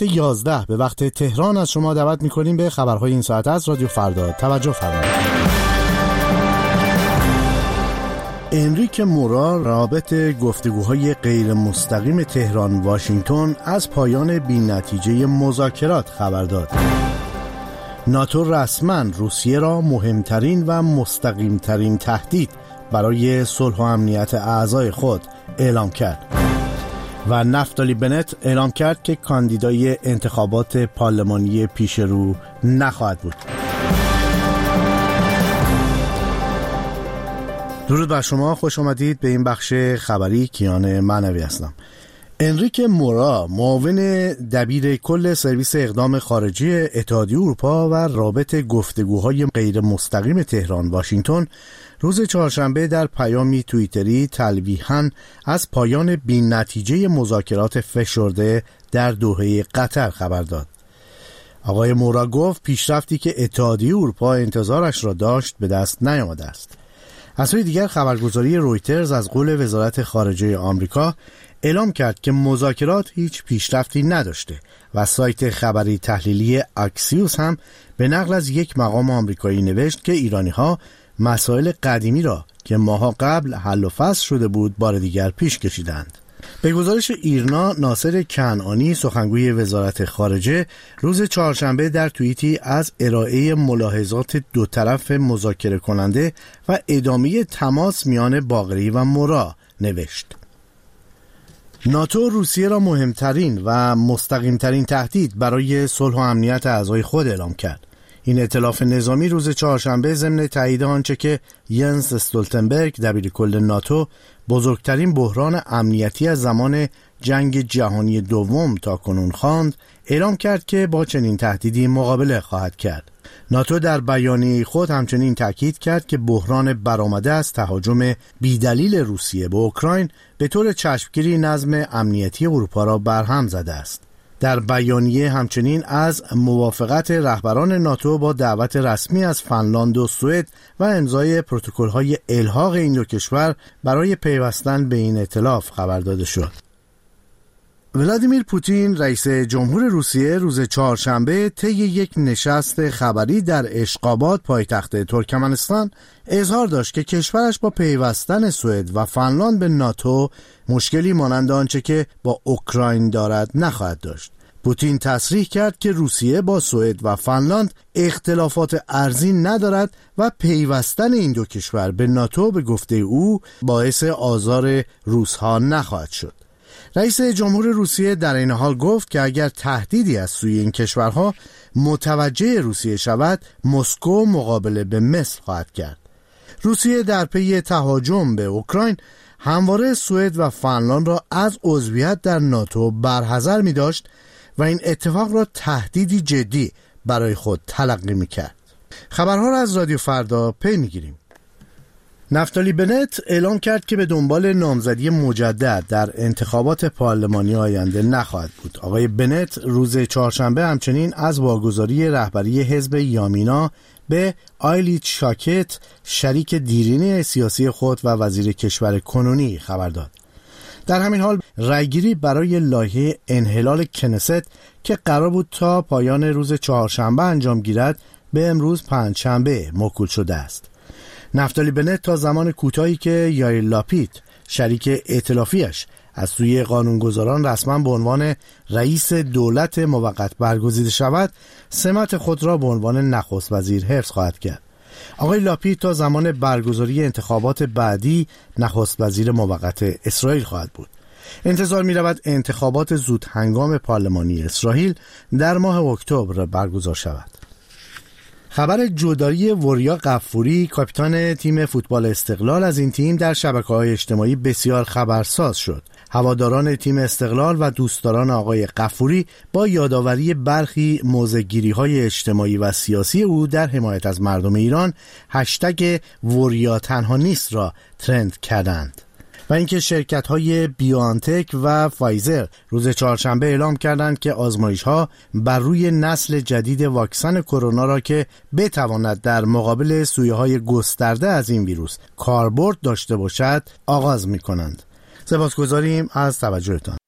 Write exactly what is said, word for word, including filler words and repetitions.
یازده به وقت تهران از شما دعوت می‌کنیم به خبرهای این ساعت از رادیو فردا. توجه فرمایید. انریک مورا رابط گفتگوهای غیر مستقیم تهران واشنگتن از پایان بی‌نتیجه مذاکرات خبر داد. ناتو رسما روسیه را مهمترین و مستقیمترین تهدید برای صلح و امنیت اعضای خود اعلام کرد. و نفتالی بنت اعلام کرد که کاندیدای انتخابات پارلمانی پیش رو نخواهد بود. درود بر شما، خوش آمدید به این بخش خبری. کیان معنوی هستم. انریک مورا، معاون دبیر کل سرویس اقدام خارجی اتحادیه اروپا و رابط گفتگوهای غیر مستقیم تهران واشنگتن، روز چهارشنبه در پیامی توییتری تلویحاً از پایان بی‌نتیجه مذاکرات فشرده در دوحه قطر خبر داد. آقای مورا گفت پیشرفتی که اتحادیه اروپا انتظارش را داشت به دست نیامده است. از سوی دیگر خبرگزاری رویترز از قول وزارت خارجه آمریکا اعلام کرد که مذاکرات هیچ پیشرفتی نداشته و سایت خبری تحلیلی اکسیوس هم به نقل از یک مقام آمریکایی نوشت که ایرانی‌ها مسائل قدیمی را که ماها قبل حل و فصل شده بود بار دیگر پیش کشیدند. به گزارش ایرنا، ناصر کنعانی سخنگوی وزارت خارجه روز چهارشنبه در توییتی از ارائه ملاحظات دو طرف مذاکره کننده و ادامه تماس میان باقری و مورا نوشت: ناتو روسیه را مهمترین و مستقیمترین تهدید برای صلح و امنیت اعضای خود اعلام کرد. این ائتلاف نظامی روز چهارشنبه ضمن تایید آنچه که ینس استولتنبرگ دبیر کل ناتو بزرگترین بحران امنیتی از زمان جنگ جهانی دوم تا کنون خواند، اعلام کرد که با چنین تهدیدی مقابله خواهد کرد. ناتو در بیانیه خود همچنین تاکید کرد که بحران برآمده از تهاجم بیدلیل روسیه به اوکراین به طور چشمگیری نظم امنیتی اروپا را برهم زده است. در بیانیه همچنین از موافقت رهبران ناتو با دعوت رسمی از فنلاند و سوئد و امضای پروتکل‌های الحاق این دو کشور برای پیوستن به این ائتلاف خبر داده شد. ولادیمیر پوتین رئیس جمهور روسیه روز چهارشنبه طی یک نشست خبری در اشقاباد پایتخت ترکمنستان اظهار داشت که کشورش با پیوستن سوئد و فنلاند به ناتو مشکلی مانند آنچه که با اوکراین دارد نخواهد داشت. پوتین تصریح کرد که روسیه با سوئد و فنلاند اختلافات ارزی ندارد و پیوستن این دو کشور به ناتو به گفته او باعث آزار روس‌ها نخواهد شد. رئیس جمهور روسیه در این حال گفت که اگر تهدیدی از سوی این کشورها متوجه روسیه شود، مسکو مقابله به مثل خواهد کرد. روسیه در پی تهاجم به اوکراین همواره سوئد و فنلاند را از عضویت در ناتو برحذر می داشت و این اتفاق را تهدیدی جدی برای خود تلقی می کرد. خبرها را از رادیو فردا پی می گیریم. نفتالی بنت اعلام کرد که به دنبال نامزدی مجدد در انتخابات پارلمانی آینده نخواهد بود. آقای بنت روز چهارشنبه همچنین از واگذاری رهبری حزب یامینا به آیلیت شاکت، شریک دیرینه سیاسی خود و وزیر کشور کنونی، خبر داد. در همین حال رأیگیری برای لایحه انحلال کنست که قرار بود تا پایان روز چهارشنبه انجام گیرد به امروز پنجشنبه موکول شده است. نفتالی بنت تا زمان کوتاهی که یائیر لاپید، شریک ائتلافیش، از سوی قانونگذاران رسما به عنوان رئیس دولت موقت برگزیده شود، سمت خود را به عنوان نخست وزیر حفظ خواهد کرد. آقای لاپید تا زمان برگزاری انتخابات بعدی نخست وزیر موقت اسرائیل خواهد بود. انتظار می رود انتخابات زود هنگام پارلمانی اسرائیل در ماه اکتبر برگزار شود. خبر جدایی وریا غفوری، کاپیتان تیم فوتبال استقلال، از این تیم در شبکه‌های اجتماعی بسیار خبرساز شد. هواداران تیم استقلال و دوستداران آقای غفوری با یادآوری برخی موضع‌گیری‌های اجتماعی و سیاسی او در حمایت از مردم ایران هشتگ وریا تنها نیست را ترند کردند. و اینکه شرکت‌های بیوانتک و فایزر روز چهارشنبه اعلام کردند که آزمایش‌ها بر روی نسل جدید واکسن کرونا را که بتواند در مقابل سویه‌های گسترده از این ویروس کاربرد داشته باشد آغاز می‌کنند. سپاسگزاریم از توجهتان.